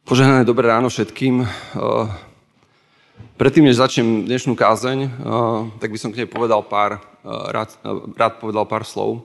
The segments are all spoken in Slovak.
Požehnané dobré ráno všetkým. Predtým, než začnem dnešnú kázeň, tak by som k nej povedal rád povedal pár slov.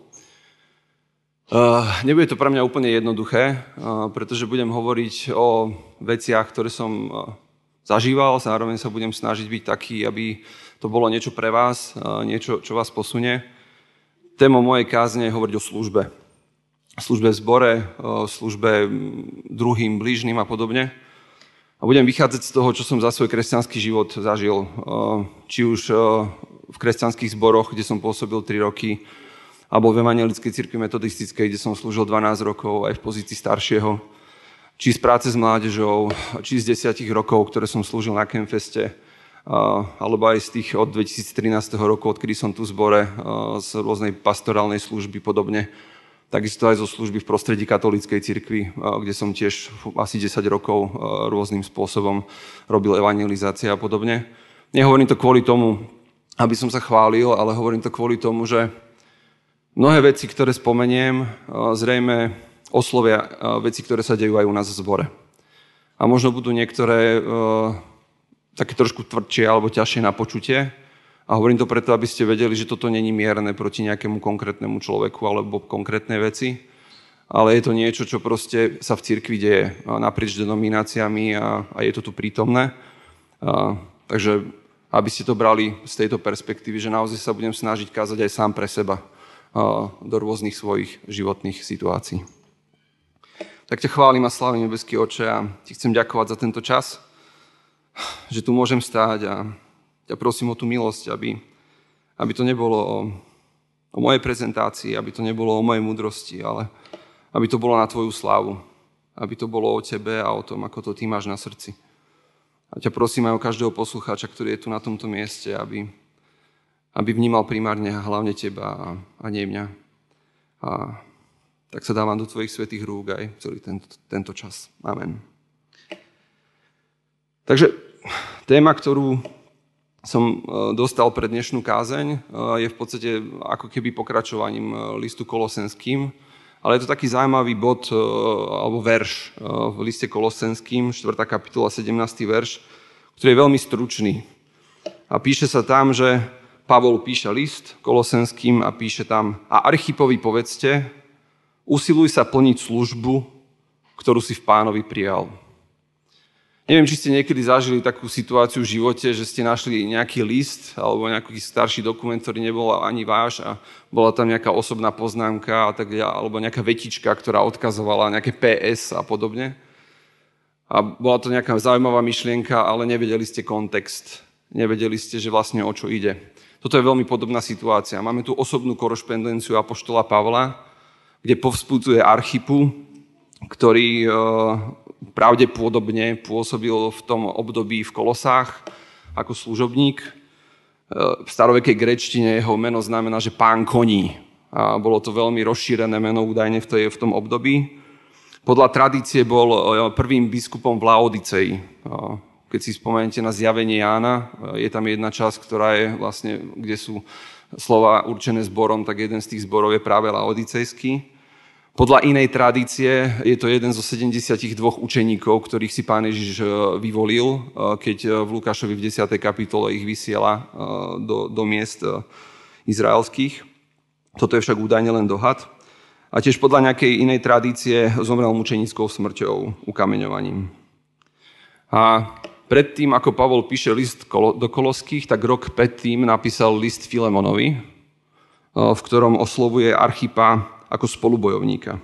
Nebude to pre mňa úplne jednoduché, pretože budem hovoriť o veciach, ktoré som zažíval, zároveň sa budem snažiť byť taký, aby to bolo niečo pre vás, niečo, čo vás posunie. Témou mojej kázne je hovoriť o službe. Službe v zbore, službe druhým, blížnym a podobne. A budem vychádzať z toho, čo som za svoj kresťanský život zažil. Či už v kresťanských zboroch, kde som pôsobil 3 roky, alebo v Evangelickej cirkvi metodistickej, kde som slúžil 12 rokov aj v pozícii staršieho. Či z práce s mládežou, či z 10 rokov, ktoré som slúžil na Campfeste, alebo aj z tých od 2013 roku, odkedy som tu v zbore, z rôznej pastorálnej služby podobne. Takisto aj zo služby v prostredí katolíckej cirkvi, kde som tiež asi 10 rokov rôznym spôsobom robil evangelizácie a podobne. Nehovorím to kvôli tomu, aby som sa chválil, ale hovorím to kvôli tomu, že mnohé veci, ktoré spomeniem, zrejme oslovia veci, ktoré sa dejú aj u nás v zbore. A možno budú niektoré také trošku tvrdšie alebo ťažšie na počutie. A hovorím to preto, aby ste vedeli, že toto není mierne proti nejakému konkrétnemu človeku alebo konkrétnej veci, ale je to niečo, čo proste sa v cirkvi deje naprieč denomináciami a je to tu prítomné. Takže aby ste to brali z tejto perspektívy, že naozaj sa budem snažiť kázať aj sám pre seba do rôznych svojich životných situácií. Tak ťa chválim a slávim, nebeský Otče, a ti chcem ďakovať za tento čas, že tu môžem stáť a ťa prosím o tú milosť, aby to nebolo o mojej prezentácii, aby to nebolo o mojej múdrosti, ale aby to bolo na tvoju slávu. Aby to bolo o tebe a o tom, ako to ty máš na srdci. A ťa prosím aj o každého poslucháča, ktorý je tu na tomto mieste, aby vnímal primárne hlavne teba a nie mňa. A tak sa dávam do tvojich svätých rúk aj celý tento čas. Amen. Takže téma, ktorú som dostal pre dnešnú kázeň, je v podstate ako keby pokračovaním listu Kolosenským, ale je to taký zaujímavý bod alebo verš v liste Kolosenským, 4. kapitola, 17. verš, ktorý je veľmi stručný. A píše sa tam, že Pavol píše list Kolosenským a píše tam: a Archipovi povedzte, usiluj sa plniť službu, ktorú si v Pánovi prijal. Neviem, či ste niekedy zažili takú situáciu v živote, že ste našli nejaký list alebo nejaký starší dokument, ktorý nebol ani váš a bola tam nejaká osobná poznámka a tak ďalej, alebo nejaká vetička, ktorá odkazovala nejaké PS a podobne. A bola to nejaká zaujímavá myšlienka, ale nevedeli ste kontext. Nevedeli ste, že vlastne o čo ide. Toto je veľmi podobná situácia. Máme tu osobnú korešpondenciu apoštola Pavla, kde povzbudzuje Archipu, ktorý pravdepodobne pôsobil v tom období v Kolosách ako služobník. V starovekej gréčtine jeho meno znamená, že pán koní. A bolo to veľmi rozšírené meno údajne v tom období. Podľa tradície bol prvým biskupom v Laodicei. Keď si spomenete na zjavenie Jána, je tam jedna časť, ktorá je vlastne, kde sú slova určené zborom, tak jeden z tých zborov je práve laodicejský. Podľa inej tradície je to jeden zo 72 učeníkov, ktorých si Pán Ježiš vyvolil, keď v Lukášovi v 10. kapitole ich vysiela do miest izraelských. Toto je však údajne len dohad. A tiež podľa nejakej inej tradície zomrel mučenickou smrťou, ukameňovaním. A predtým, ako Pavol píše list do Koloských, tak rok predtým napísal list Filemonovi, v ktorom oslovuje Archipa ako spolubojovníka.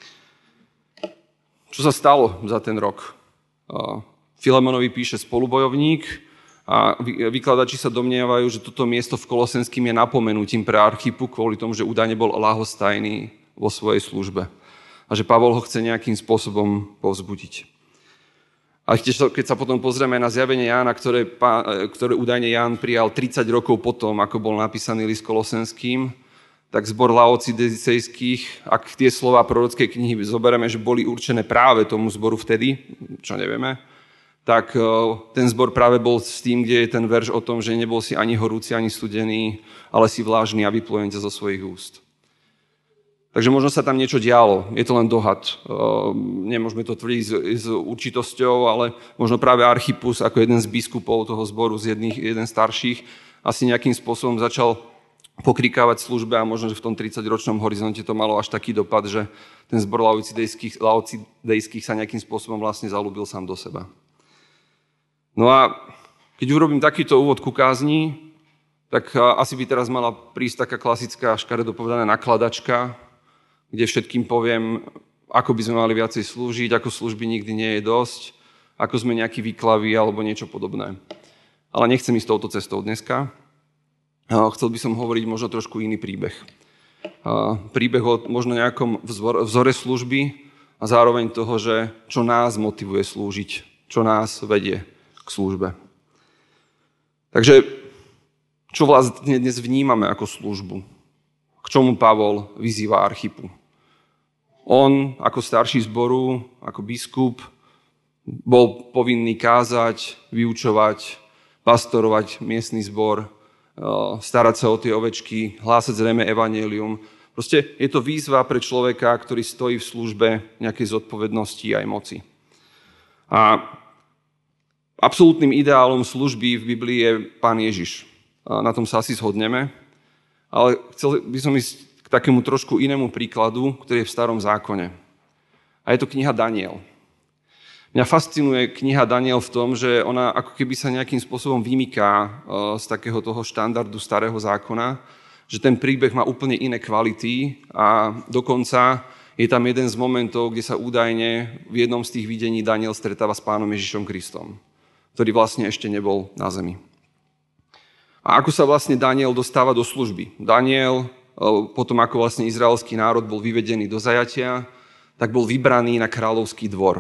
Čo sa stalo za ten rok? Filemonovi píše spolubojovník a vykladači sa domnievajú, že toto miesto v Kolosenským je napomenutím pre Archipu kvôli tomu, že údajne bol ľahostajný vo svojej službe a že Pavol ho chce nejakým spôsobom povzbudiť. A keď sa potom pozrieme na zjavenie Jána, ktoré údajne Ján prijal 30 rokov potom, ako bol napísaný list Kolosenským, tak zbor laodicejských, ak tie slová prorockej knihy zoberieme, že boli určené práve tomu zboru vtedy, čo nevieme, tak ten zbor práve bol s tým, kde je ten verš o tom, že nebol si ani horúci, ani studený, ale si vlážny a vyplujem ťa zo svojich úst. Takže možno sa tam niečo dialo, je to len dohad. Nemôžeme to tvrdiť s určitosťou, ale možno práve Archipus ako jeden z biskupov toho zboru, jeden starších, asi nejakým spôsobom začal pokrikávať v službe a možno, že v tom 30-ročnom horizonte to malo až taký dopad, že ten zbor laocidejských sa nejakým spôsobom vlastne zalúbil sám do seba. No a keď urobím takýto úvod ku kázni, tak asi by teraz mala prísť taká klasická, škaredo povedané, nakladačka, kde všetkým poviem, ako by sme mali viacej slúžiť, ako služby nikdy nie je dosť, ako sme nejakí výklaví alebo niečo podobné. Ale nechcem ísť touto cestou dneska. Chcel by som hovoriť možno trošku iný príbeh. Príbeh o možno nejakom vzore služby a zároveň toho, že čo nás motivuje slúžiť, čo nás vedie k službe. Takže čo vlastne dnes vnímame ako službu? K čomu Pavol vyzýva Archipu? On ako starší zboru, ako biskup, bol povinný kázať, vyučovať, pastorovať miestny zbor, starať sa o tie ovečky, hlásať zrejme evanjelium. Proste je to výzva pre človeka, ktorý stojí v službe nejakej zodpovednosti aj moci. A absolútnym ideálom služby v Biblii je Pán Ježiš. Na tom sa asi zhodneme, ale chcel by som ísť k takému trošku inému príkladu, ktorý je v Starom zákone. A je to kniha Daniel. Mňa fascinuje kniha Daniel v tom, že ona ako keby sa nejakým spôsobom vymyká z takého toho štandardu Starého zákona, že ten príbeh má úplne iné kvality a dokonca je tam jeden z momentov, kde sa údajne v jednom z tých videní Daniel stretáva s Pánom Ježišom Kristom, ktorý vlastne ešte nebol na zemi. A ako sa vlastne Daniel dostáva do služby? Daniel, potom ako vlastne izraelský národ bol vyvedený do zajatia, tak bol vybraný na kráľovský dvor.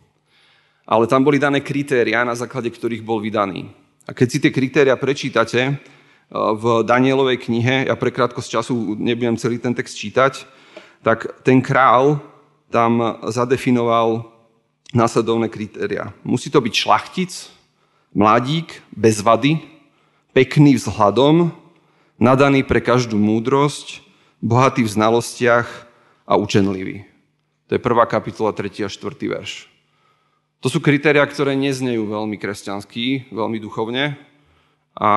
Ale tam boli dané kritériá, na základe ktorých bol vydaný. A keď si tie kritériá prečítate v Danielovej knihe, ja pre krátkosť času nebudem celý ten text čítať, tak ten král tam zadefinoval následovné kritériá. Musí to byť šlachtic, mladík, bez vady, pekný vzhľadom, nadaný pre každú múdrosť, bohatý v znalostiach a učenlivý. To je 1. kapitola, 3. a 4. verš. To sú kritériá, ktoré neznejú veľmi kresťansky, veľmi duchovne. A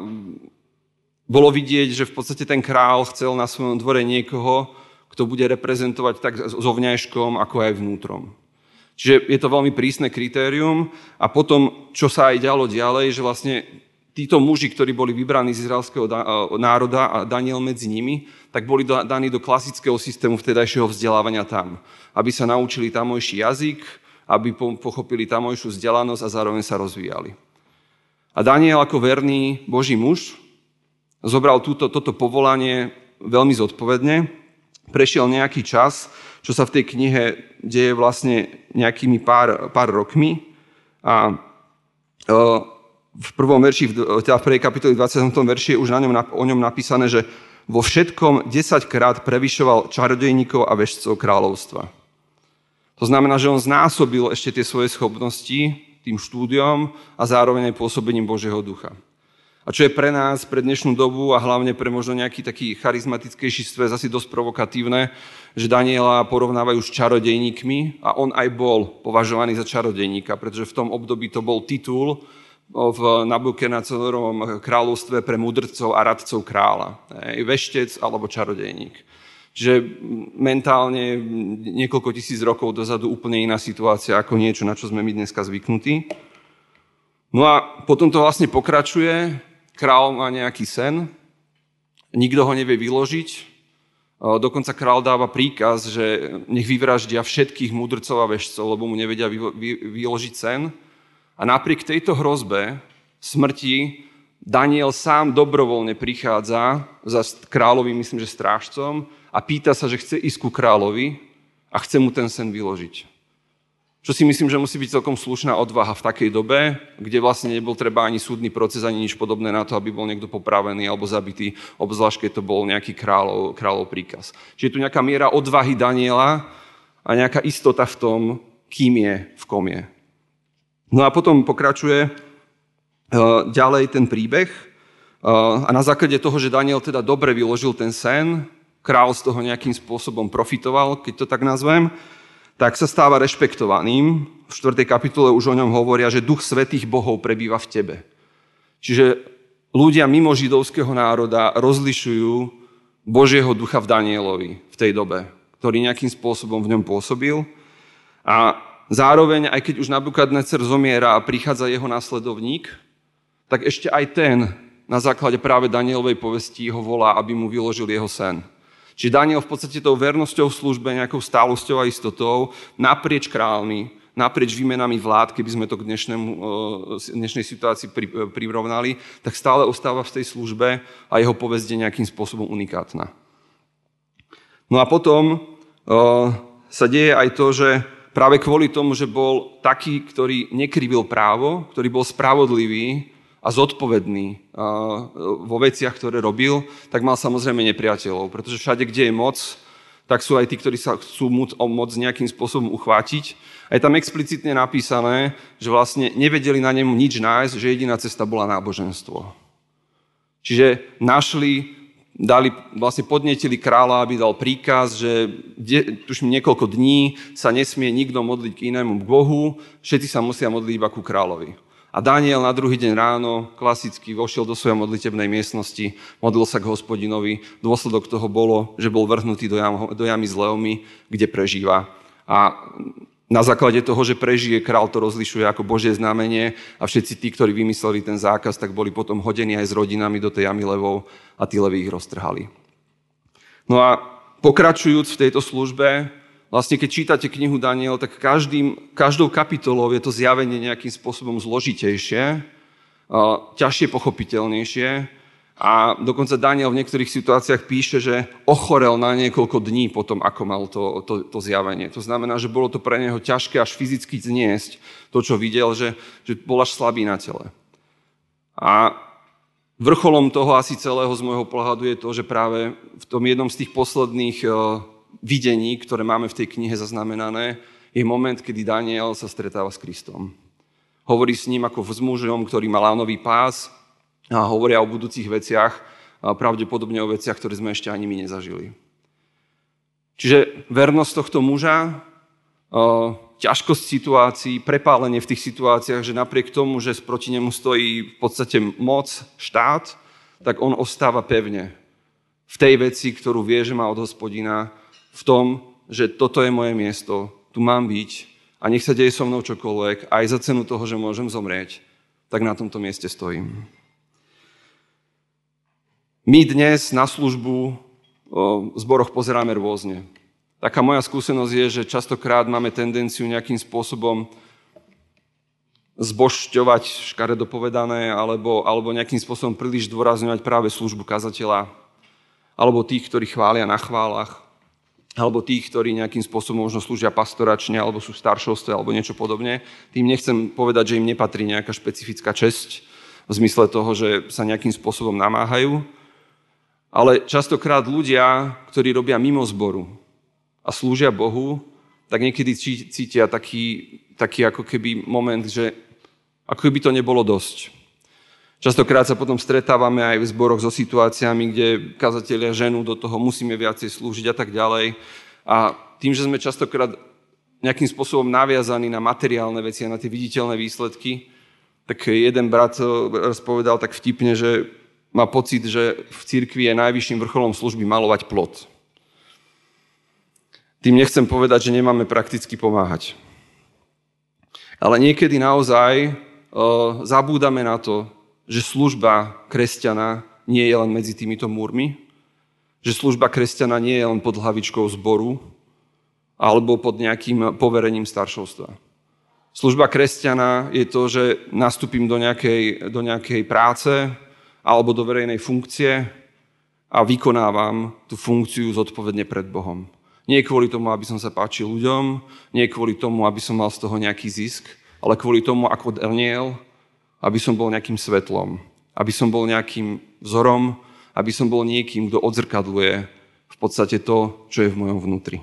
bolo vidieť, že v podstate ten král chcel na svojom dvore niekoho, kto bude reprezentovať tak zovňajškom, ako aj vnútrom. Čiže je to veľmi prísne kritérium a potom, čo sa aj dialo ďalej, že vlastne títo muži, ktorí boli vybraní z izraelského národa a Daniel medzi nimi, tak boli daní do klasického systému vtedajšieho vzdelávania tam. Aby sa naučili tamojší jazyk, aby pochopili tamojšiu vzdelanosť a zároveň sa rozvíjali. A Daniel ako verný Boží muž zobral toto povolanie veľmi zodpovedne. Prešiel nejaký čas, čo sa v tej knihe deje vlastne nejakými pár rokmi a v prvom verši, teda v 1. kapitoli 20. verši je už o ňom napísané, že vo všetkom 10-krát prevyšoval čarodejníkov a vešcov kráľovstva. To znamená, že on znásobil ešte tie svoje schopnosti tým štúdiom a zároveň aj pôsobením Božieho ducha. A čo je pre nás, pre dnešnú dobu a hlavne pre možno nejaký taký charizmatickejší svet asi dosť provokatívne, že Daniela porovnávajú s čarodejníkmi a on aj bol považovaný za čarodejníka, pretože v tom období to bol titul v Nabukadnecárovom kráľovstve pre mudrcov a radcov kráľa. Veštec alebo čarodejník. Čiže mentálne niekoľko tisíc rokov dozadu úplne iná situácia ako niečo, na čo sme my dneska zvyknutí. No a potom to vlastne pokračuje. Kráľ má nejaký sen, nikto ho nevie vyložiť. Dokonca kráľ dáva príkaz, že nech vyvraždia všetkých mudrcov a veštcov, lebo mu nevedia vyložiť sen. A napriek tejto hrozbe smrti Daniel sám dobrovoľne prichádza za kráľovým, myslím, že strážcom a pýta sa, že chce ísť ku kráľovi a chce mu ten sen vyložiť. Čo si myslím, že musí byť celkom slušná odvaha v takej dobe, kde vlastne nebol treba ani súdny proces, ani nič podobné na to, aby bol niekto popravený alebo zabitý, obzvlášť keď to bol nejaký kráľov príkaz. Čiže je tu nejaká miera odvahy Daniela a nejaká istota v tom, kým je, v kom je. No a potom pokračuje ďalej ten príbeh a na základe toho, že Daniel teda dobre vyložil ten sen, král z toho nejakým spôsobom profitoval, keď to tak nazvem, tak sa stáva rešpektovaným. V 4. kapitole už o ňom hovoria, že duch svätých bohov prebýva v tebe. Čiže ľudia mimo židovského národa rozlišujú Božieho ducha v Danielovi v tej dobe, ktorý nejakým spôsobom v ňom pôsobil. A zároveň, aj keď už Nabukadnecer zomiera a prichádza jeho následovník, tak ešte aj ten na základe práve Danielovej povesti ho volá, aby mu vyložil jeho sen. Čiže Daniel v podstate tou vernosťou v službe, nejakou stálosťou a istotou, naprieč kráľmi, naprieč výmenami vlád, keby sme to k dnešnej situácii prirovnali, tak stále ostáva v tej službe a jeho povesť je nejakým spôsobom unikátna. No a potom sa deje aj to, že práve kvôli tomu, že bol taký, ktorý nekrivil právo, ktorý bol spravodlivý a zodpovedný vo veciach, ktoré robil, tak mal samozrejme nepriateľov, pretože všade, kde je moc, tak sú aj tí, ktorí sa chcú o moc nejakým spôsobom uchvátiť. A je tam explicitne napísané, že vlastne nevedeli na nemu nič nájsť, že jediná cesta bola náboženstvo. Čiže vlastne podnietili kráľa, aby dal príkaz, že tuším niekoľko dní sa nesmie nikto modliť k inému Bohu, všetci sa musia modliť iba ku kráľovi. A Daniel na druhý deň ráno klasicky vošiel do svojej modlitebnej miestnosti, modlil sa k Hospodinovi. Dôsledok toho bolo, že bol vrhnutý do jamy s leomi, kde prežíva. A na základe toho, že prežije, král to rozlišuje ako Božie znamenie a všetci tí, ktorí vymysleli ten zákaz, tak boli potom hodení aj s rodinami do tej jamy levov a tí leví ich roztrhali. No a pokračujúc v tejto službe, vlastne keď čítate knihu Daniel, tak každou kapitolou je to zjavenie nejakým spôsobom zložitejšie, ťažšie pochopiteľnejšie a dokonca Daniel v niektorých situáciách píše, že ochorel na niekoľko dní potom, ako mal to zjavenie. To znamená, že bolo to pre neho ťažké až fyzicky zniesť to, čo videl, že bol až slabý na tele. A vrcholom toho asi celého z môjho pohľadu je to, že práve v tom jednom z tých posledných videní, ktoré máme v tej knihe zaznamenané, je moment, kedy Daniel sa stretáva s Kristom. Hovorí s ním ako s mužom, ktorý má lánový pás a hovoria o budúcich veciach, a pravdepodobne o veciach, ktoré sme ešte ani my nezažili. Čiže vernosť tohto muža, ťažkosť situácií, prepálenie v tých situáciách, že napriek tomu, že proti nemu stojí v podstate moc, štát, tak on ostáva pevne v tej veci, ktorú vie, že má od Hospodina, v tom, že toto je moje miesto, tu mám byť a nech sa deje so mnou čokoľvek, aj za cenu toho, že môžem zomrieť, tak na tomto mieste stojím. My dnes na službu v zboroch pozeráme rôzne. Taká moja skúsenosť je, že častokrát máme tendenciu nejakým spôsobom zbožťovať, škaredo povedané, alebo nejakým spôsobom príliš zdôrazňovať práve službu kazateľa, alebo tých, ktorí chvália na chválach, alebo tých, ktorí nejakým spôsobom možno slúžia pastoračne, alebo sú v staršovstve, alebo niečo podobne. Tým nechcem povedať, že im nepatrí nejaká špecifická česť v zmysle toho, že sa nejakým spôsobom namáhajú. Ale častokrát ľudia, ktorí robia mimo zboru a slúžia Bohu, tak niekedy cítia taký ako keby moment, že ako keby to nebolo dosť. Častokrát sa potom stretávame aj v zboroch so situáciami, kde kazatelia ženú do toho, musíme viacej slúžiť a tak ďalej. A tým, že sme častokrát nejakým spôsobom naviazaní na materiálne veci a na tie viditeľné výsledky, tak jeden brat raz povedal tak vtipne, že má pocit, že v cirkvi je najvyšším vrcholom služby malovať plot. Tým nechcem povedať, že nemáme prakticky pomáhať. Ale niekedy naozaj zabúdame na to, že služba kresťana nie je len medzi týmito múrmi, že služba kresťana nie je len pod hlavičkou zboru alebo pod nejakým poverením staršovstva. Služba kresťana je to, že nastúpim do nejakej práce alebo do verejnej funkcie a vykonávam tú funkciu zodpovedne pred Bohom. Nie kvôli tomu, aby som sa páčil ľuďom, nie kvôli tomu, aby som mal z toho nejaký zisk, ale kvôli tomu, ako Daniel, aby som bol nejakým svetlom, aby som bol nejakým vzorom, aby som bol niekým, kto odzrkadluje v podstate to, čo je v mojom vnútri.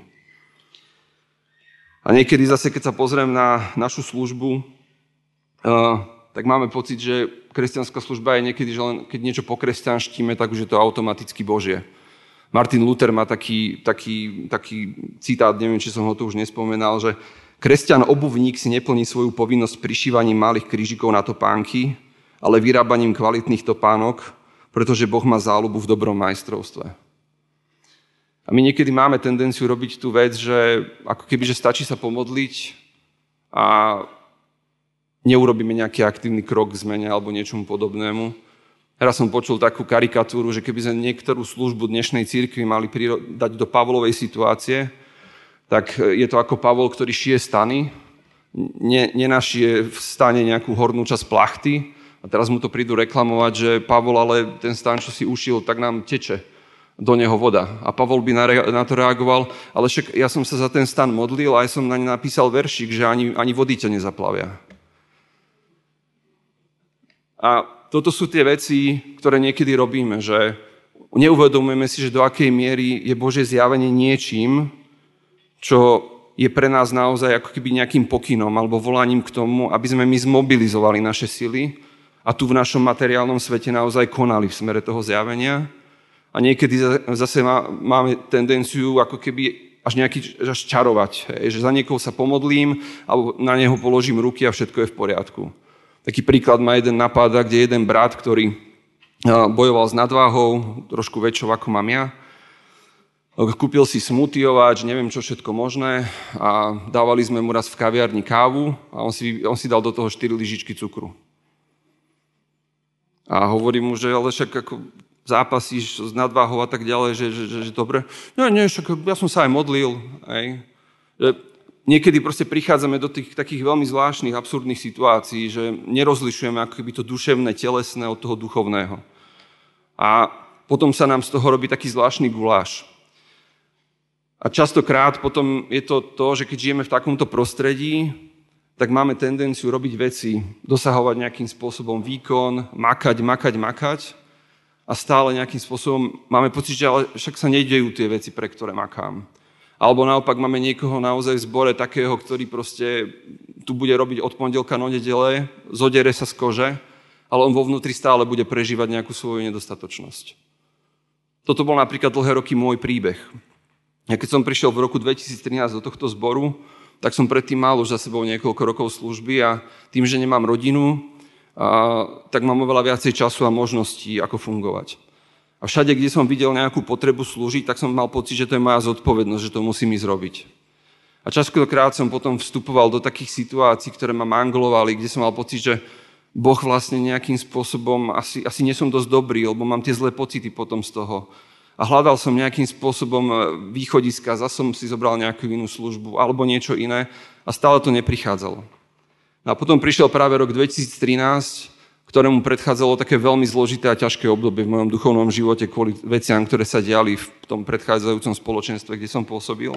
A niekedy zase, keď sa pozriem na našu službu, tak máme pocit, že kresťanská služba je niekedy, že len keď niečo pokresťanštíme, tak už je to automaticky Božie. Martin Luther má taký citát, neviem, či som ho tu už nespomenal, že kresťan obuvník si neplní svoju povinnosť prišívaním malých krížikov na topánky, ale vyrábaním kvalitných topánok, pretože Boh má záľubu v dobrom majstrovstve. A my niekedy máme tendenciu robiť tú vec, že ako keby, že stačí sa pomodliť a neurobíme nejaký aktívny krok k zmene alebo niečomu podobnému. Raz som počul takú karikatúru, že keby sme niektorú službu dnešnej cirkvi mali dať do Pavlovej situácie, tak je to ako Pavol, ktorý šije stany, nenašije v stane nejakú hornú časť plachty a teraz mu to prídu reklamovať, že Pavol, ale ten stan, čo si ušil, tak nám teče do neho voda. A Pavol by na to reagoval, ale však ja som sa za ten stan modlil a ja som na ne napísal veršik, že ani vody ťa nezaplavia. A toto sú tie veci, ktoré niekedy robíme, že neuvedomujeme si, že do akej miery je Božie zjavenie niečím, čo je pre nás naozaj ako keby nejakým pokynom alebo volaním k tomu, aby sme my zmobilizovali naše sily a tu v našom materiálnom svete naozaj konali v smere toho zjavenia. A niekedy zase máme tendenciu ako keby až čarovať. Že za niekoho sa pomodlím alebo na neho položím ruky a všetko je v poriadku. Taký príklad ma jeden napáda, kde jeden brat, ktorý bojoval s nadváhou, trošku väčšou ako mám ja, kúpil si smutiovač, neviem čo všetko možné a dávali sme mu raz v kaviarni kávu a on si dal do toho 4 lyžičky cukru. A hovorím mu, že ale však ako zápasíš s nadváhou a tak ďalej, že dobre. Nie, však ja som sa aj modlil. Že niekedy proste prichádzame do tých takých veľmi zvláštnych, absurdných situácií, že nerozlišujeme ako keby to duševné, telesné od toho duchovného. A potom sa nám z toho robí taký zvláštny guláš. A častokrát potom je to, že keď žijeme v takomto prostredí, tak máme tendenciu robiť veci, dosahovať nejakým spôsobom výkon, makať. A stále nejakým spôsobom máme pocit, že ale však sa nedejú tie veci, pre ktoré makám. Alebo naopak máme niekoho naozaj v zbore takého, ktorý proste tu bude robiť od pondelka do nedele, zodere sa z kože, ale on vo vnútri stále bude prežívať nejakú svoju nedostatočnosť. Toto bol napríklad dlhé roky môj príbeh. Ja keď som prišiel v roku 2013 do tohto zboru, tak som predtým mal už za sebou niekoľko rokov služby a tým, že nemám rodinu, tak mám oveľa viacej času a možností, ako fungovať. A všade, kde som videl nejakú potrebu slúžiť, tak som mal pocit, že to je moja zodpovednosť, že to musím ísť robiť. A častokrát som potom vstupoval do takých situácií, ktoré ma manglovali, kde som mal pocit, že Boh vlastne nejakým spôsobom, asi nie som dosť dobrý, lebo mám tie zlé pocity potom z toho. A hľadal som nejakým spôsobom východiska, zase som si zobral nejakú inú službu alebo niečo iné a stále to neprichádzalo. A potom prišiel práve rok 2013, ktorému predchádzalo také veľmi zložité a ťažké obdobie v mojom duchovnom živote kvôli veciam, ktoré sa diali v tom predchádzajúcom spoločenstve, kde som pôsobil.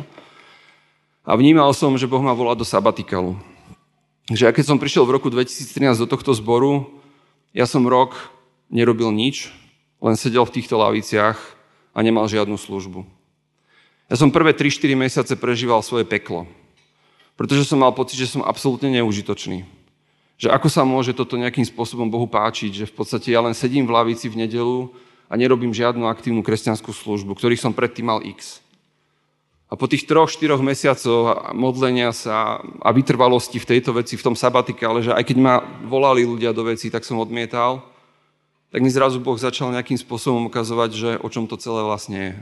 A vnímal som, že Boh ma volá do sabatikalu. Že ja keď som prišiel v roku 2013 do tohto zboru, ja som rok nerobil nič, len sedel v týchto laviciach a nemal žiadnu službu. Ja som prvé 3-4 mesiace prežíval svoje peklo. Pretože som mal pocit, že som absolútne neužitočný. Že ako sa môže toto nejakým spôsobom Bohu páčiť, že v podstate ja len sedím v lavici v nedeľu a nerobím žiadnu aktívnu kresťanskú službu, ktorých som predtým mal X. A po tých 3-4 mesiacoch modlenia sa a vytrvalosti v tejto veci, v tom sabatikále, že aj keď ma volali ľudia do veci, tak som odmietal, tak mi zrazu Boh začal nejakým spôsobom ukazovať, že o čom to celé vlastne je.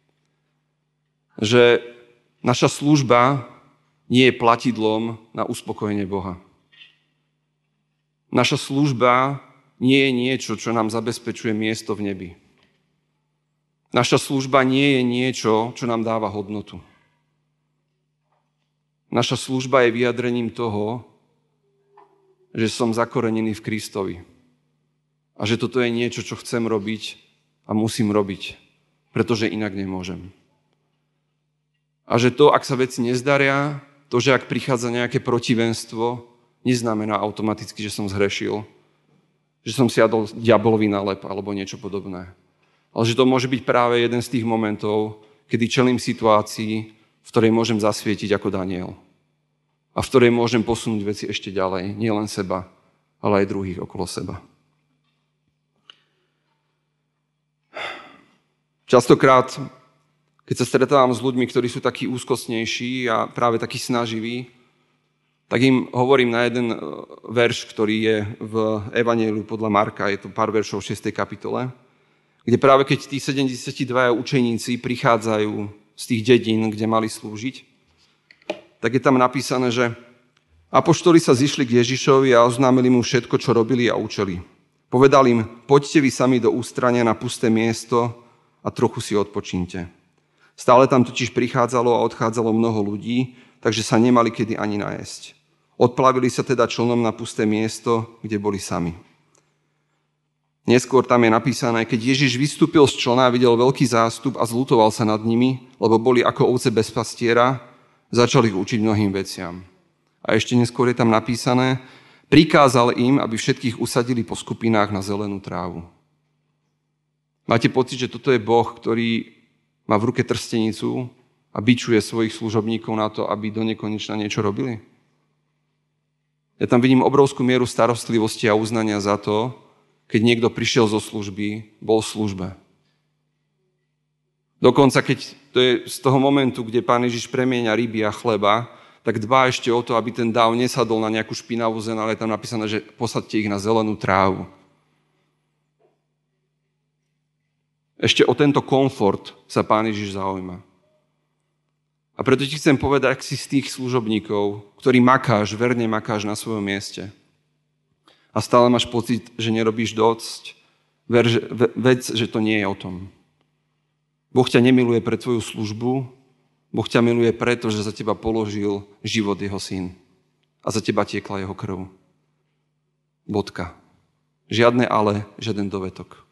Že naša služba nie je platidlom na uspokojenie Boha. Naša služba nie je niečo, čo nám zabezpečuje miesto v nebi. Naša služba nie je niečo, čo nám dáva hodnotu. Naša služba je vyjadrením toho, že som zakorenený v Kristovi. A že toto je niečo, čo chcem robiť a musím robiť, pretože inak nemôžem. A že to, ak sa veci nezdaria, to, že ak prichádza nejaké protivenstvo, neznamená automaticky, že som zhrešil, že som si jadol diabolový nálep alebo niečo podobné. Ale že to môže byť práve jeden z tých momentov, kedy čelím situácii, v ktorej môžem zasvietiť ako Daniel. A v ktorej môžem posunúť veci ešte ďalej. Nie len seba, ale aj druhých okolo seba. Častokrát Keď sa stretávam s ľuďmi, ktorí sú takí úzkostnejší a práve takí snaživí, tak im hovorím na jeden verš, ktorý je v Evanjeliu podľa Marka, je to pár veršov v 6. kapitole, kde práve keď tí 72 učeníci prichádzajú z tých dedín, kde mali slúžiť, tak je tam napísané, že apoštoli sa zišli k Ježišovi a oznámili mu všetko, čo robili a učili. Povedal im, poďte vy sami do ústrania na pusté miesto a trochu si odpočínte. Stále tam totiž prichádzalo a odchádzalo mnoho ľudí, takže sa nemali kedy ani najesť. Odplavili sa teda člnom na pusté miesto, kde boli sami. Neskôr tam je napísané, keď Ježiš vystúpil z člna, videl veľký zástup a zľutoval sa nad nimi, lebo boli ako ovce bez pastiera, začal ich učiť mnohým veciam. A ešte neskôr je tam napísané, prikázal im, aby všetkých usadili po skupinách na zelenú trávu. Máte pocit, že toto je Boh, ktorý má v ruke trstenicu a bičuje svojich služobníkov na to, aby do nekonečna niečo robili? Ja tam vidím obrovskú mieru starostlivosti a uznania za to, keď niekto prišiel zo služby, bol v službe. Dokonca, keď to je z toho momentu, kde Pán Ježiš premieňa ryby a chleba, tak dbá ešte o to, aby ten dáv nesadol na nejakú špinavú zem, ale je tam napísané, že posaďte ich na zelenú trávu. Ešte o tento komfort sa Pán Ježiš zaujíma. A preto ti chcem povedať, ak si z tých služobníkov, ktorý verne makáš na svojom mieste a stále máš pocit, že nerobíš dosť, vedz, že to nie je o tom. Boh ťa nemiluje pre tvoju službu, Boh ťa miluje preto, že za teba položil život jeho syn a za teba tiekla jeho krv. Bodka. Žiadne ale, žiaden dovetok.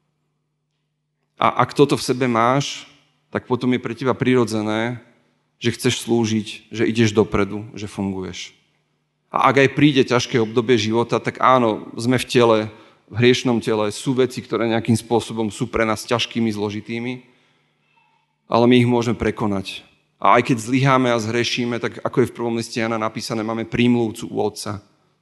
A ak toto v sebe máš, tak potom je pre teba prirodzené, že chceš slúžiť, že ideš dopredu, že funguješ. A ak aj príde ťažké obdobie života, tak áno, sme v tele, v hriešnom tele, sú veci, ktoré nejakým spôsobom sú pre nás ťažkými, zložitými, ale my ich môžeme prekonať. A aj keď zlyháme a zhrešíme, tak ako je v prvom liste Jana napísané, máme prímluvcu u Otca.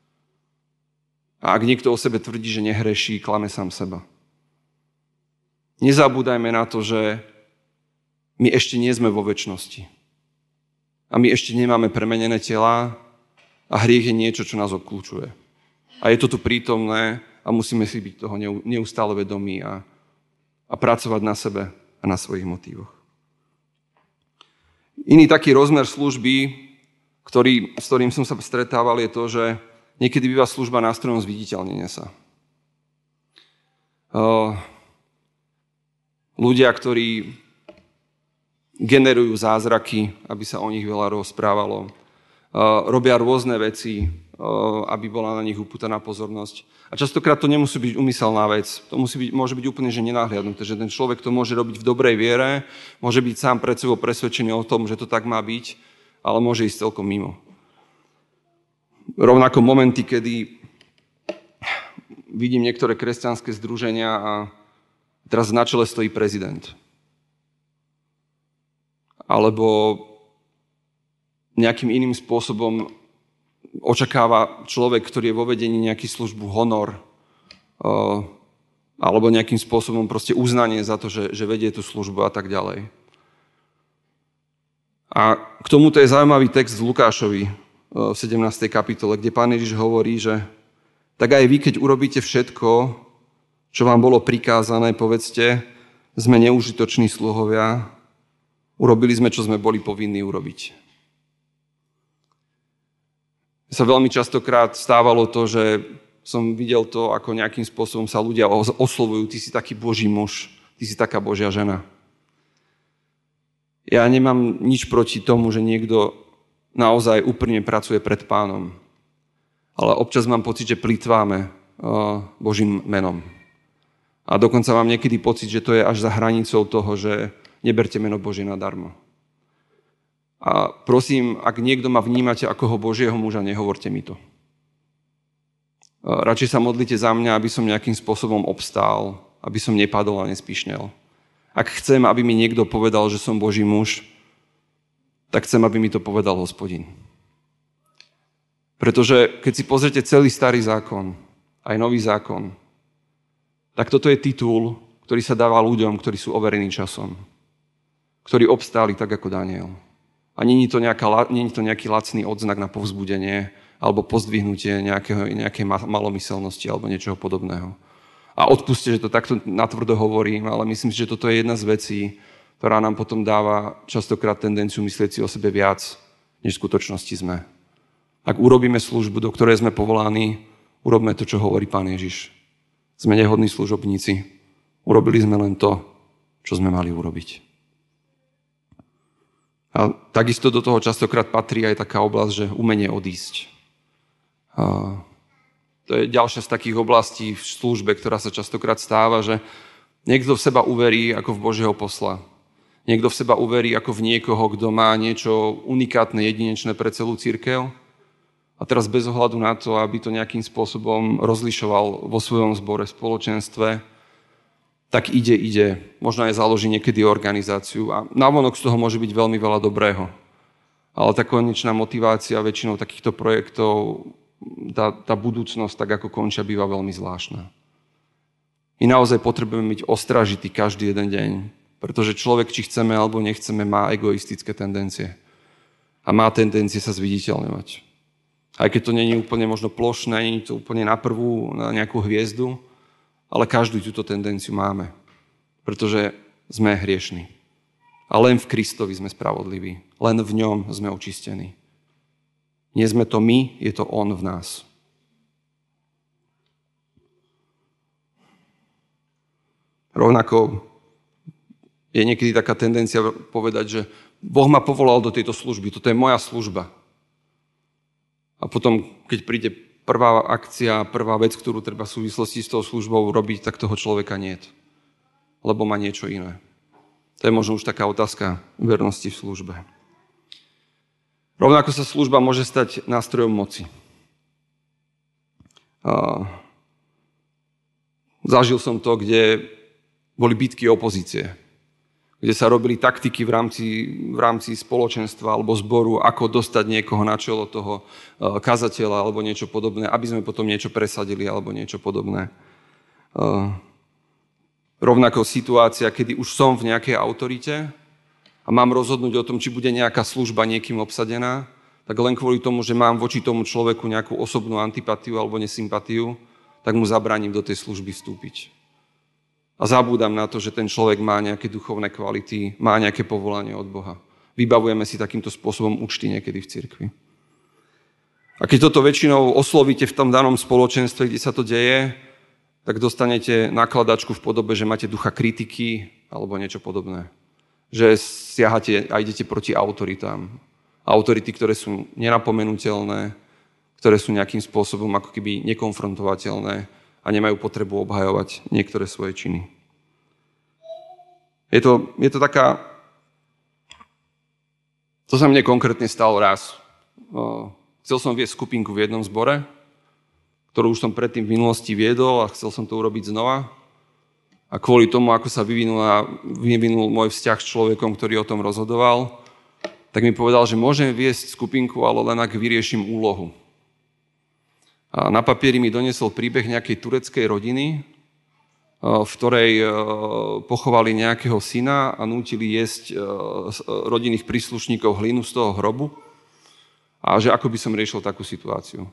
A ak niekto o sebe tvrdí, že nehreší, klame sám seba. Nezabúdajme na to, že my ešte nie sme vo večnosti. A my ešte nemáme premenené telá a hriech je niečo, čo nás obklúčuje. A je to tu prítomné a musíme si byť toho neustále vedomí a pracovať na sebe a na svojich motívoch. Iný taký rozmer služby, s ktorým som sa stretával, je to, že niekedy býva služba nástrojom zviditeľnenia sa. Ľudia, ktorí generujú zázraky, aby sa o nich veľa rozprávalo, robia rôzne veci, aby bola na nich upútaná pozornosť. A častokrát to nemusí byť úmyselná vec. To môže byť úplne že nenahliadnuté, že ten človek to môže robiť v dobrej viere, môže byť sám pred sebou presvedčený o tom, že to tak má byť, ale môže ísť celkom mimo. Rovnako momenty, kedy vidím niektoré kresťanské združenia a teraz na čele stojí prezident. Alebo nejakým iným spôsobom očakáva človek, ktorý je vo vedení nejakú službu, honor alebo nejakým spôsobom proste uznanie za to, že vedie tú službu a tak ďalej. A k tomuto je zaujímavý text z Lukášovi v 17. kapitole, kde Pán Ježiš hovorí, že tak aj vy, keď urobíte všetko, čo vám bolo prikázané, povedzte, sme neužitoční sluhovia, urobili sme, čo sme boli povinní urobiť. Sa veľmi častokrát stávalo to, že som videl to, ako nejakým spôsobom sa ľudia oslovujú, ty si taký Boží muž, ty si taká Božia žena. Ja nemám nič proti tomu, že niekto naozaj úprimne pracuje pred Pánom. Ale občas mám pocit, že plýtváme Božím menom. A dokonca mám niekedy pocit, že to je až za hranicou toho, že neberte meno Božie nadarmo. A prosím, ak niekto ma vnímate ako ho Božieho muža, nehovorte mi to. Radšej sa modlite za mňa, aby som nejakým spôsobom obstál, aby som nepadol a nespíšnel. Ak chcem, aby mi niekto povedal, že som Boží muž, tak chcem, aby mi to povedal Hospodin. Pretože keď si pozrite celý starý zákon, aj nový zákon, tak toto je titul, ktorý sa dáva ľuďom, ktorí sú overení časom. ktorí obstáli tak ako Daniel. A nie je to nejaký lacný odznak na povzbudenie alebo pozdvihnutie nejakej malomyselnosti alebo niečoho podobného. A odpuste, že to takto natvrdo hovorím, ale myslím si, že toto je jedna z vecí, ktorá nám potom dáva častokrát tendenciu myslieť si o sebe viac, než v skutočnosti sme. Ak urobíme službu, do ktorej sme povolaní, urobme to, čo hovorí Pán Ježiš. Sme nehodní služobníci. Urobili sme len to, čo sme mali urobiť. A takisto do toho častokrát patrí aj taká oblasť, že umenie odísť. A to je ďalšia z takých oblastí v službe, ktorá sa častokrát stáva, že niekto v seba uverí ako v Božieho posla. Niekto v seba uverí ako v niekoho, kto má niečo unikátne, jedinečné pre celú cirkev. A teraz bez ohľadu na to, aby to nejakým spôsobom rozlišoval vo svojom zbore, spoločenstve, tak ide, možno aj založí niekedy organizáciu a navonok z toho môže byť veľmi veľa dobrého. Ale tá konečná motivácia väčšinou takýchto projektov, tá budúcnosť, tak ako končia, býva veľmi zvláštna. My naozaj potrebujeme byť ostražití každý jeden deň, pretože človek, či chceme alebo nechceme, má egoistické tendencie. A má tendencie sa zviditeľňovať. Aj keď to nie je úplne možno plošné, nie je to úplne na nejakú hviezdu, ale každú túto tendenciu máme, pretože sme hriešni. A len v Kristovi sme spravodliví. Len v ňom sme očistení. Nie sme to my, je to on v nás. Rovnako je niekedy taká tendencia povedať, že Boh ma povolal do tejto služby, toto je moja služba. A potom, keď príde prvá akcia, prvá vec, ktorú treba v súvislosti s tou službou robiť, tak toho človeka niet. Lebo má niečo iné. To je možno už taká otázka vernosti v službe. Rovnako sa služba môže stať nástrojom moci. Zažil som to, kde boli bitky opozície, kde sa robili taktiky v rámci spoločenstva alebo zboru, ako dostať niekoho na čelo toho kazateľa alebo niečo podobné, aby sme potom niečo presadili alebo niečo podobné. Rovnako situácia, kedy už som v nejakej autorite a mám rozhodnúť o tom, či bude nejaká služba niekým obsadená, tak len kvôli tomu, že mám voči tomu človeku nejakú osobnú antipatiu alebo nesympatiu, tak mu zabránim do tej služby vstúpiť. A zabúdam na to, že ten človek má nejaké duchovné kvality, má nejaké povolanie od Boha. Vybavujeme si takýmto spôsobom účty niekedy v cirkvi. A keď toto väčšinou oslovíte v tom danom spoločenstve, kde sa to deje, tak dostanete nakladačku v podobe, že máte ducha kritiky alebo niečo podobné. Že siahate a idete proti autoritám. Autority, ktoré sú nenapomenuteľné, ktoré sú nejakým spôsobom ako keby nekonfrontovateľné a nemajú potrebu obhajovať niektoré svoje činy. Je to taká... To sa mne konkrétne stalo raz. Chcel som viesť skupinku v jednom zbore, ktorú už som predtým v minulosti viedol a chcel som to urobiť znova. A kvôli tomu, ako sa vyvinul môj vzťah s človekom, ktorý o tom rozhodoval, tak mi povedal, že môžem viesť skupinku, ale len ak vyrieším úlohu. A na papieri mi doniesol príbeh nejakej tureckej rodiny, v ktorej pochovali nejakého syna a nútili jesť rodinných príslušníkov hlinu z toho hrobu. A že ako by som riešil takú situáciu.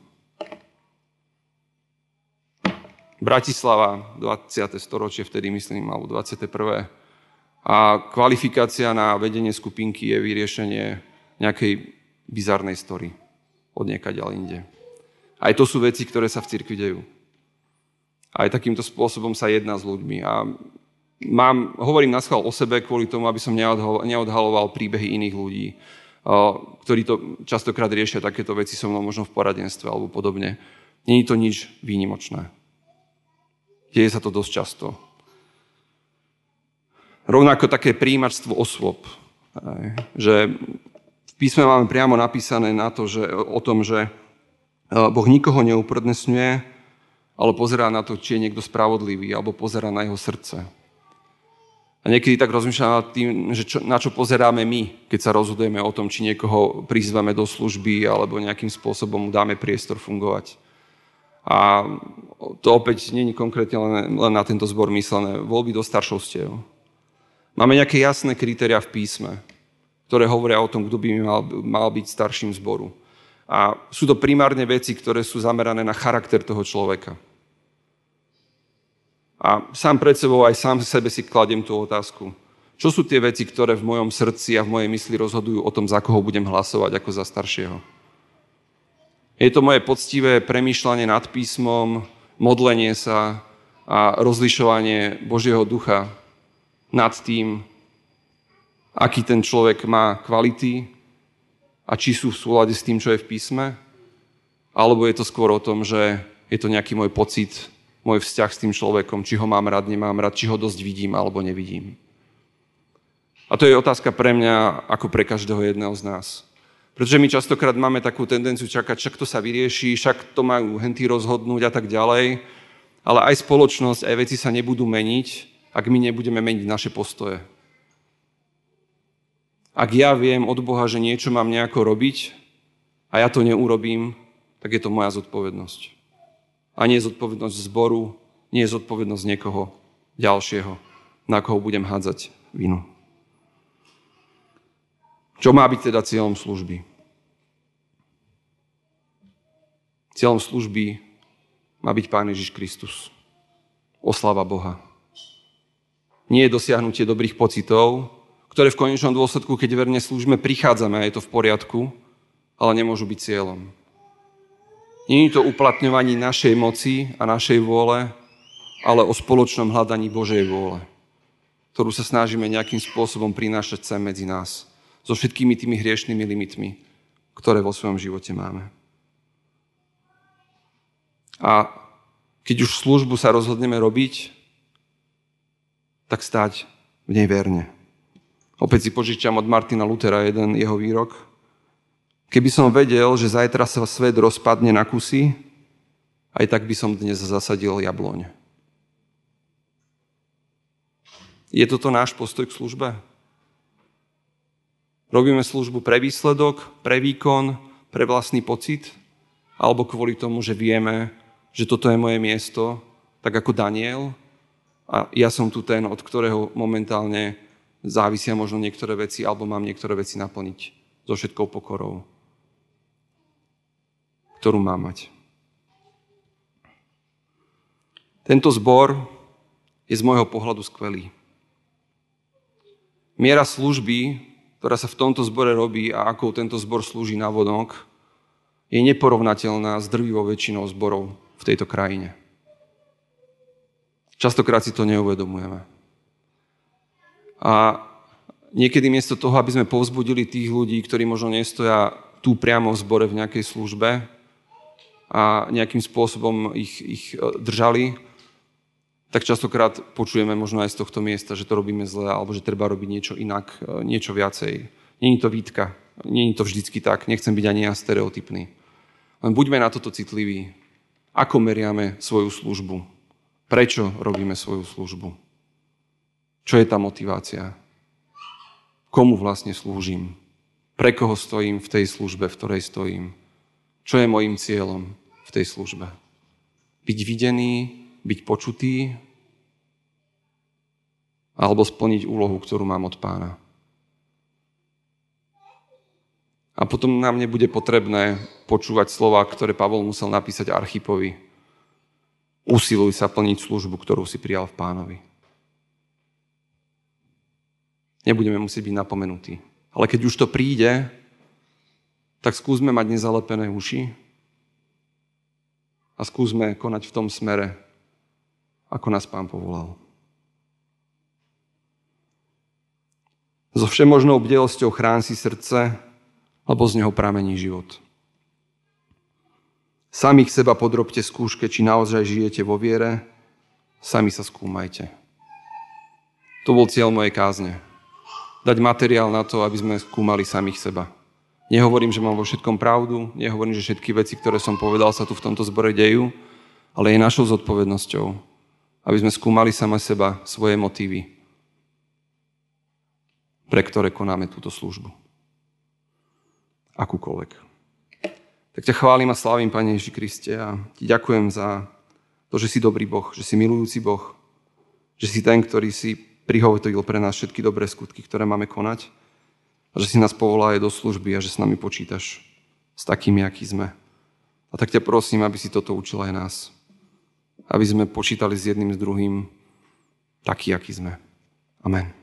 Bratislava, 20. storočie, vtedy myslím, alebo 21. A kvalifikácia na vedenie skupinky je vyriešenie nejakej bizarnej story od niekaďaľ inde. Aj to sú veci, ktoré sa v cirkvi dejú. Aj takýmto spôsobom sa jedná s ľuďmi. A hovorím naschvál o sebe kvôli tomu, aby som neodhaloval príbehy iných ľudí, ktorí to častokrát riešia takéto veci so mnou možno v poradenstve alebo podobne. Nie je to nič výnimočné. Deje sa to dosť často. Rovnako také prijímačstvo osôb. Že v písme máme priamo napísané o tom, že Boh nikoho neuprednostňuje, ale pozerá na to, či je niekto spravodlivý, alebo pozerá na jeho srdce. A niekedy tak rozmýšľam nad tým, že na čo pozeráme my, keď sa rozhodujeme o tom, či niekoho prizveme do služby, alebo nejakým spôsobom mu dáme priestor fungovať. A to opäť nie je konkrétne len na tento zbor myslené. Voľby do staršovstiev. Máme nejaké jasné kritériá v písme, ktoré hovoria o tom, kto by mal byť starším zboru. A sú to primárne veci, ktoré sú zamerané na charakter toho človeka. A sám pred sebou, aj sám sebe si kladiem tú otázku. Čo sú tie veci, ktoré v mojom srdci a v mojej mysli rozhodujú o tom, za koho budem hlasovať ako za staršieho? Je to moje poctivé premýšľanie nad písmom, modlenie sa a rozlišovanie Božieho ducha nad tým, aký ten človek má kvality, a či sú v súlade s tým, čo je v písme? Alebo je to skôr o tom, že je to nejaký môj pocit, môj vzťah s tým človekom, či ho mám rád, nemám rád, či ho dosť vidím, alebo nevidím. A to je otázka pre mňa, ako pre každého jedného z nás. Pretože my častokrát máme takú tendenciu čakať, však to sa vyrieši, však to majú hentí rozhodnúť a tak ďalej. Ale aj spoločnosť, aj veci sa nebudú meniť, ak my nebudeme meniť naše postoje. Ak ja viem od Boha, že niečo mám nejako robiť a ja to neurobím, tak je to moja zodpovednosť. A nie je zodpovednosť zboru, nie je zodpovednosť niekoho ďalšieho, na koho budem hádzať vinu. Čo má byť teda cieľom služby? Cieľom služby má byť Pán Ježiš Kristus. Oslava Boha. Nie je dosiahnutie dobrých pocitov, ktoré v konečnom dôsledku, keď verne slúžime, prichádzame a je to v poriadku, ale nemôžu byť cieľom. Nie je to uplatňovanie našej moci a našej vôle, ale o spoločnom hľadaní Božej vôle, ktorú sa snažíme nejakým spôsobom prinášať sem medzi nás, so všetkými tými hriešnými limitmi, ktoré vo svojom živote máme. A keď už službu sa rozhodneme robiť, tak stáť v nej verne. Opäť si požičam od Martina Luthera jeden jeho výrok. Keby som vedel, že zajtra sa svet rozpadne na kusy, aj tak by som dnes zasadil jabloň. Je toto náš postoj k službe? Robíme službu pre výsledok, pre výkon, pre vlastný pocit? Alebo kvôli tomu, že vieme, že toto je moje miesto, tak ako Daniel, a ja som tu ten, od ktorého momentálne závisia možno niektoré veci, alebo mám niektoré veci naplniť so všetkou pokorou, ktorú mám mať. Tento zbor je z môjho pohľadu skvelý. Miera služby, ktorá sa v tomto zbore robí a ako tento zbor slúži navonok, je neporovnateľná s drvivou väčšinou zborov v tejto krajine. Častokrát si to neuvedomujeme. A niekedy miesto toho, aby sme povzbudili tých ľudí, ktorí možno nestoja tu priamo v zbore v nejakej službe a nejakým spôsobom ich držali, tak častokrát počujeme možno aj z tohto miesta, že to robíme zle alebo že treba robiť niečo inak, niečo viacej. Nie je to výtka, nie je to vždycky tak, nechcem byť ani ja stereotypný. Len buďme na toto citliví. Ako meriame svoju službu? Prečo robíme svoju službu? Čo je tá motivácia? Komu vlastne slúžim? Pre koho stojím v tej službe, v ktorej stojím? Čo je môjim cieľom v tej službe? Byť videný, byť počutý, alebo splniť úlohu, ktorú mám od Pána. A potom nám nebude potrebné počúvať slova, ktoré Pavol musel napísať Archipovi. Usiluj sa plniť službu, ktorú si prijal v Pánovi. Nebudeme musieť byť napomenutí. Ale keď už to príde, tak skúsme mať nezalepené uši a skúsme konať v tom smere, ako nás Pán povolal. So všemožnou bdelosťou chrán si srdce, lebo z neho pramení život. Samých seba podrobte skúške, či naozaj žijete vo viere, sami sa skúmajte. To bol cieľ mojej kázne. Dať materiál na to, aby sme skúmali samých seba. Nehovorím, že mám vo všetkom pravdu, nehovorím, že všetky veci, ktoré som povedal, sa tu v tomto zbore dejú, ale je našou zodpovednosťou, aby sme skúmali sama seba, svoje motívy, pre ktoré konáme túto službu. Akúkoľvek. Tak ťa chválim a slávim, Pane Ježiši Kriste, a ti ďakujem za to, že si dobrý Boh, že si milujúci Boh, že si ten, ktorý si prihovoril pre nás všetky dobré skutky, ktoré máme konať. A že si nás povolá aj do služby a že s nami počítaš s takými, akí sme. A tak ťa prosím, aby si toto učil aj nás. Aby sme počítali s jedným, s druhým taký, aký sme. Amen.